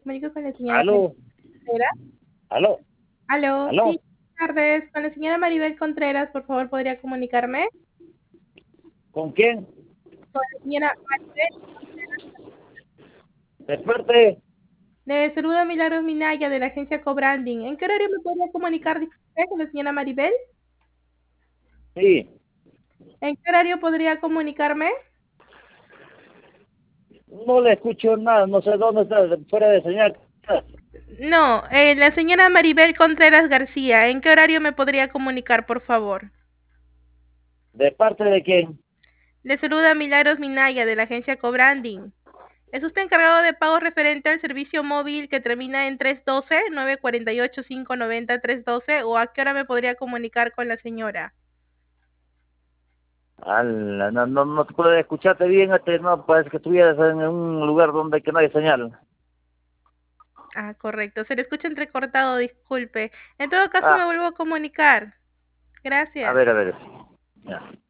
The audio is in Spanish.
comunico con la señora Maribel Aló, Contreras. aló, Aló, sí, aló. buenas tardes. Con la señora Maribel Contreras, por favor, ¿podría comunicarme? ¿Con quién? Con la señora Maribel. De parte. Le saluda Milagros Minaya de la agencia Cobranding. ¿En qué horario me podría comunicar disculpe, con la señora Maribel? Sí, ¿En qué horario podría comunicarme? no le escucho nada, no sé dónde está, fuera de señal. No, la señora Maribel Contreras García. ¿En qué horario me podría comunicar, por favor? ¿De parte de quién? Le saluda Milagros Minaya de la agencia Cobranding. ¿Es usted encargado de pago referente al servicio móvil que termina en 312-948-590-312 o a qué hora me podría comunicar con la señora? Ala, no te puedo escucharte bien, no, parece que estuvieras en un lugar donde que no hay señal. Ah, correcto. Se le escucha entrecortado, disculpe. En todo caso me Ah, vuelvo a comunicar. a Gracias. ver, a ver. Ya.